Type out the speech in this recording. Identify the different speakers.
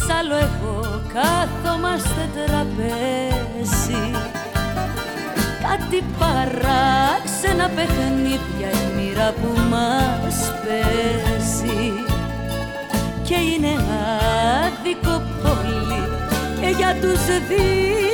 Speaker 1: Σ' άλλο εγώ κάθομαστε τραπέζι. Κάτι παράξενα παιχνίδια η μοίρα που μας παίζει. Και είναι άδικο πολύ και για τους δύο